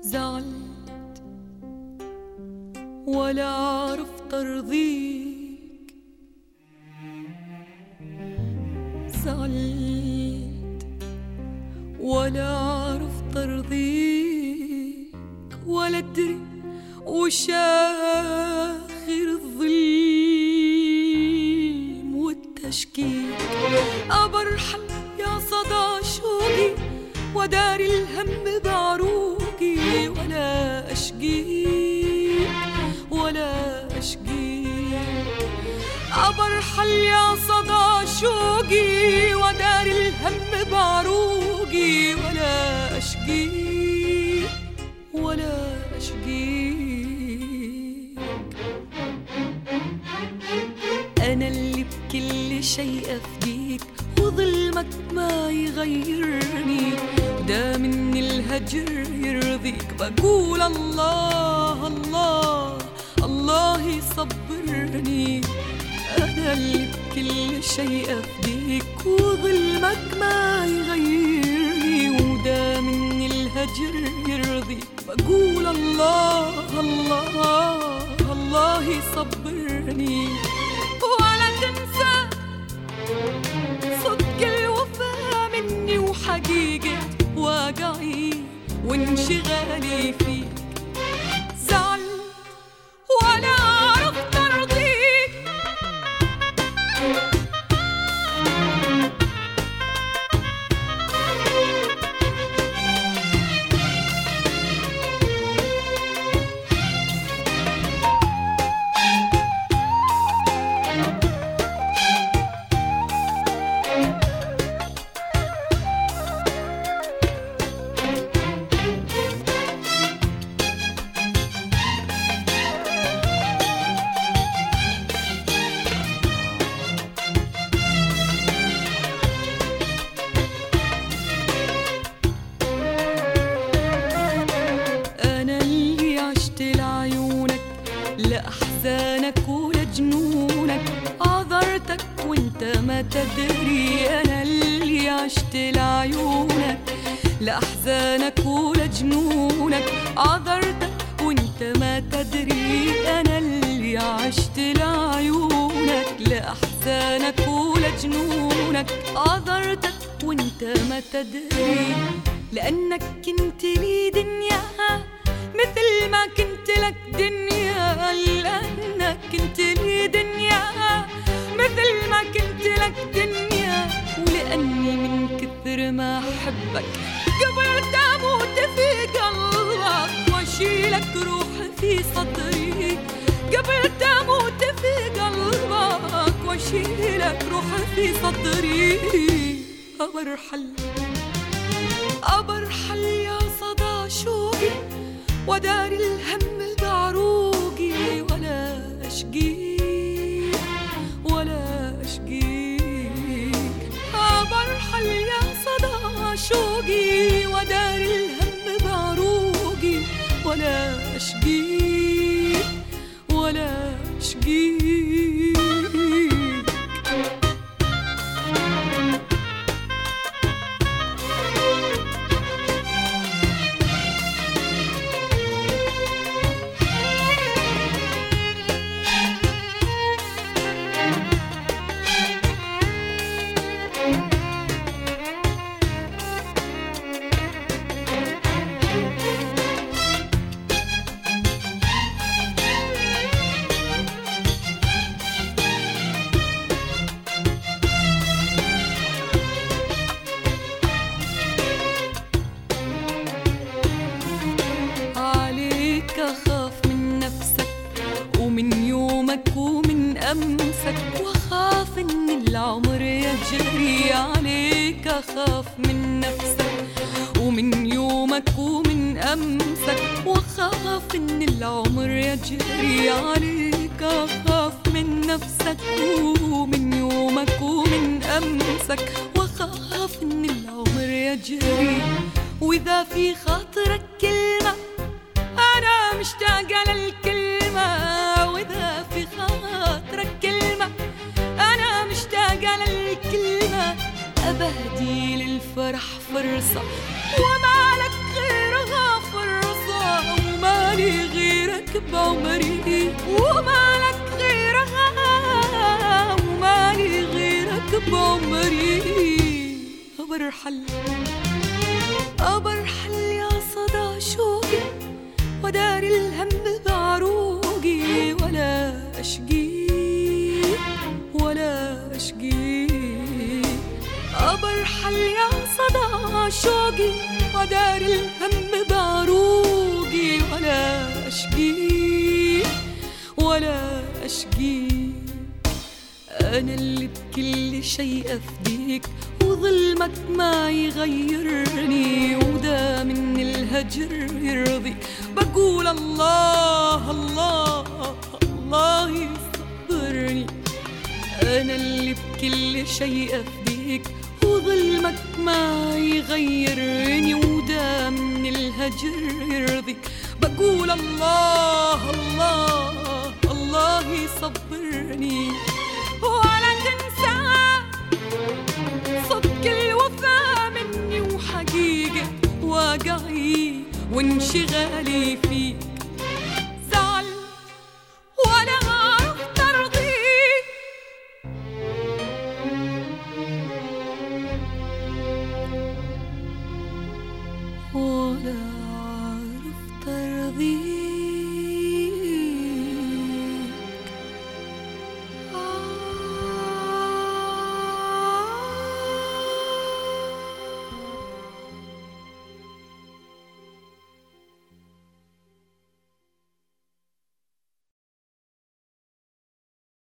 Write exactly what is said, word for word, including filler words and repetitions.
زعلت ولا عرفت أرضيك، زعلت ولا عرفت أرضيك، ولا أدري وش آخر الظلم والتشكيك. أبرحل يا صدى شوقي وداري الهم بعروقي، ولا أشقيك ولا أشقيك. أبرحل يا صدى شوقي وداري الهم بعروقي، ولا أشقيك ولا أشقيك. أنا اللي بكل شيء أفديك، وظلمك ما يغيرني، دا من الهجر يرضيك. بقول الله الله الله يصبرني. أنا اللي بكل شيء أفديك، وظلمك ما يغيرني، ودا من الهجر يرضيك. بقول الله الله الله يصبرني. ولا تنسى صدق الوفا مني، وحقيقة واقعي وانشغالي فيك. زعلت ولا عرفت أرضيك، لأحزانك ولجنونك عذرتك وانت ما تدري. أنا اللي عشت لعيونك، لأحزانك ولجنونك عذرتك وانت ما تدري. أنا اللي عشت لعيونك، لأحزانك ولجنونك عذرتك وانت ما تدري. لأنك كنت لي دنيا مثل ما كنت لك دنيا، لأنك كنت لي دنيا مثل ما كنت لك دنيا. ولأني من كثر ما أحبك قبلت أموت في قلبك، وأشيلك روحي في صدري. قبلت أموت في قلبك، وأشيلك روحي في صدري. أبرحل أبرحل يا صدى شوقي وداري الهم بعروقي، ولا أشقيك ولا أشقيك. أبرحل يا صدى شوقي وداري الهم بعروقي، ولا أشقيك ولا أشقيك. أخاف من نفسك ومن يومك ومن أمسك، وأخاف إن العمر يجري عليك. أخاف من نفسك ومن يومك ومن أمسك، وأخاف إن العمر يجري عليك. أخاف من نفسك ومن يومك ومن أمسك، وأخاف إن العمر يجري. وإذا في خاطرك كلمة أنا مشتاقة للكلمة، وإذا في خاطرك كلمة أنا مشتاقة للكلمة. أبهدي للفرح فرصة وما لك غيرها فرصة، ومالي غيرك بعمري، ومالك غيرها ومالي غيرك بعمري. أبرحل أبرحل يا صدى شوقي ودار الهم بعروقي، ولا أشقيك ولا أشقيك. أبرحل يا صدى شوقي ودار الهم بعروقي، ولا أشقيك ولا أشقيك. أنا اللي بكل شيء أفديك وظلمك ما يغيرني، ودا من الهجر يرضي بقول الله الله الله يصبرني. أنا اللي بكل شيء أفديك وظلمك ما يغيرني، ودا من الهجر يرضي بقول الله الله الله يصبرني. ولا تنسى صدق الوفا مني وحقيقة واقعي وانشغالي فيك، زعل ولا عرفت أرضيك. ولا عرفت أرضيك.